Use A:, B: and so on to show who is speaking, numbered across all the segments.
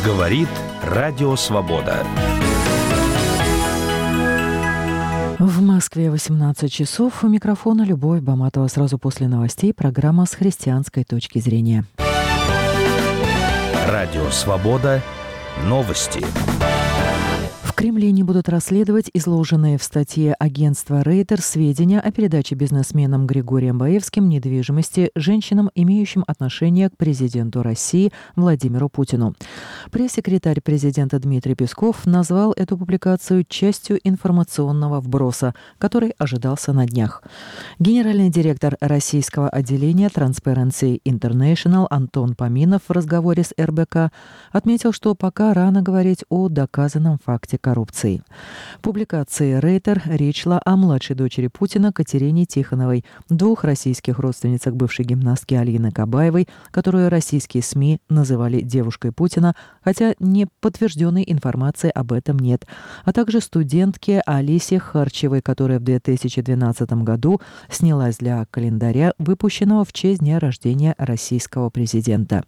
A: Говорит Радио Свобода.
B: В Москве 18 часов. У микрофона Любовь Баматова. Сразу после новостей программа с христианской точки зрения.
A: Радио Свобода. Новости.
B: В Кремле не будут расследовать изложенные в статье агентства Reuters сведения о передаче бизнесменом Григорием Баевским недвижимости женщинам, имеющим отношение к президенту России Владимиру Путину. Пресс-секретарь президента Дмитрий Песков назвал эту публикацию частью информационного вброса, который ожидался на днях. Генеральный директор российского отделения Transparency International Антон Поминов в разговоре с РБК отметил, что пока рано говорить о доказанном факте коррупции. В публикации Рейтер речь шла о младшей дочери Путина Катерине Тихоновой, двух российских родственницах бывшей гимнастки Алины Кабаевой, которую российские СМИ называли девушкой Путина, хотя не подтвержденной информации об этом нет, а также студентке Алисе Харчевой, которая в 2012 году снялась для календаря, выпущенного в честь дня рождения российского президента.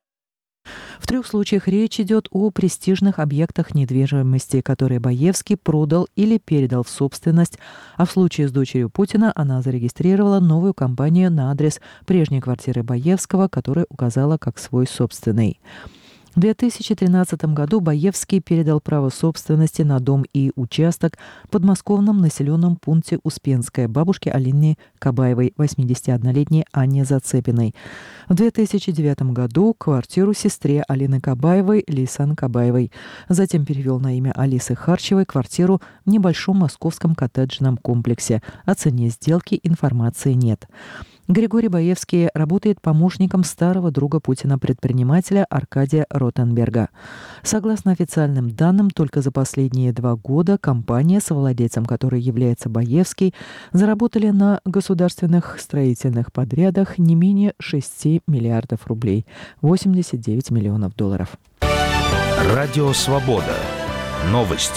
B: В 3 случаях речь идет о престижных объектах недвижимости, которые Баевский продал или передал в собственность, а в случае с дочерью Путина она зарегистрировала новую компанию на адрес прежней квартиры Баевского, которую указала как свой собственный. В 2013 году Баевский передал право собственности на дом и участок в подмосковном населенном пункте Успенская бабушке Алине Кабаевой, 81-летней Анне Зацепиной. В 2009 году квартиру сестре Алины Кабаевой Лейсан Кабаевой. Затем перевел на имя Алисы Харчевой квартиру в небольшом московском коттеджном комплексе. О цене сделки информации нет. Григорий Баевский работает помощником старого друга Путина, предпринимателя Аркадия Ротенберга. Согласно официальным данным, только за последние 2 года компания, совладельцем которой является Баевский, заработали на государственных строительных подрядах не менее 6 миллиардов рублей, 89 миллионов долларов.
A: Радио Свобода. Новости.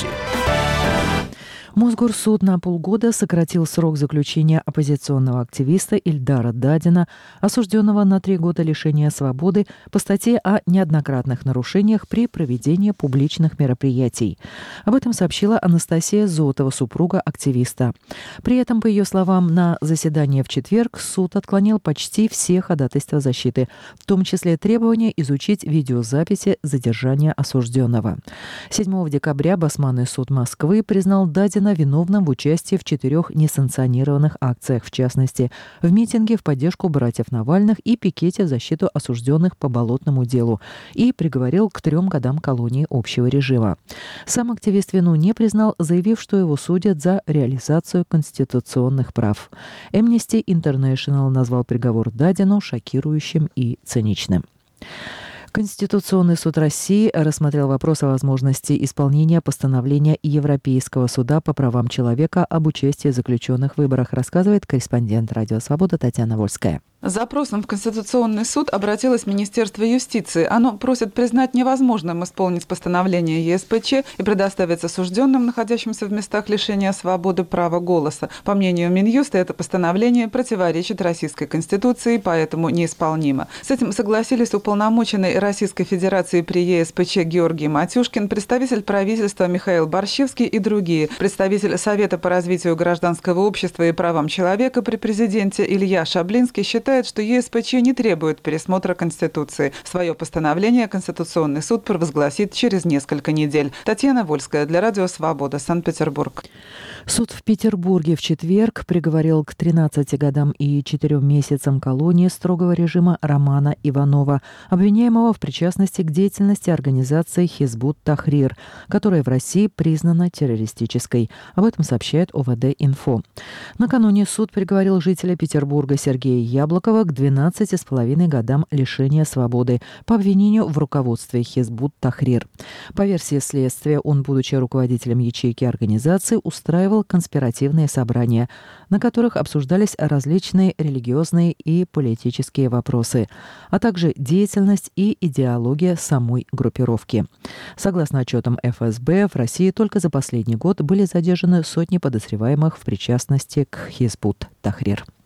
B: Мосгорсуд на полгода сократил срок заключения оппозиционного активиста Ильдара Дадина, осужденного на 3 года лишения свободы по статье о неоднократных нарушениях при проведении публичных мероприятий. Об этом сообщила Анастасия Зотова, супруга активиста. При этом, по ее словам, на заседании в четверг суд отклонил почти все ходатайства защиты, в том числе требование изучить видеозаписи задержания осужденного. 7 декабря Басманный суд Москвы признал Дадина виновным в участии в 4 несанкционированных акциях, в частности, в митинге в поддержку братьев Навальных и пикете в защиту осужденных по Болотному делу, и приговорил к 3 годам колонии общего режима. Сам активист вину не признал, заявив, что его судят за реализацию конституционных прав. Amnesty International назвал приговор Дадину шокирующим и циничным. Конституционный суд России рассмотрел вопрос о возможности исполнения постановления Европейского суда по правам человека об участии заключенных в выборах, рассказывает корреспондент Радио Свобода Татьяна Вольская.
C: С запросом в Конституционный суд обратилось Министерство юстиции. Оно просит признать невозможным исполнить постановление ЕСПЧ и предоставить осужденным, находящимся в местах лишения свободы, право голоса. По мнению Минюста, это постановление противоречит Российской Конституции, поэтому неисполнимо. С этим согласились уполномоченный Российской Федерации при ЕСПЧ Георгий Матюшкин, представитель правительства Михаил Борщевский и другие. Представитель Совета по развитию гражданского общества и правам человека при президенте Илья Шаблинский считает, что ЕСПЧ не требует пересмотра Конституции. Свое постановление Конституционный суд провозгласит через несколько недель. Татьяна Вольская для Радио Свобода, Санкт-Петербург.
B: Суд в Петербурге в четверг приговорил к 13 годам и 4 месяцам колонии строгого режима Романа Иванова, обвиняемого в причастности к деятельности организации Хизбут Тахрир, которая в России признана террористической. Об этом сообщает ОВД-Инфо. Накануне суд приговорил жителя Петербурга Сергея Яблокова к 12,5 годам лишения свободы по обвинению в руководстве Хизбут Тахрир. По версии следствия, он, будучи руководителем ячейки организации, устраивал конспиративные собрания, на которых обсуждались различные религиозные и политические вопросы, а также деятельность и идеология самой группировки. Согласно отчетам ФСБ, в России только за последний год были задержаны сотни подозреваемых в причастности к Хизбут Тахрир.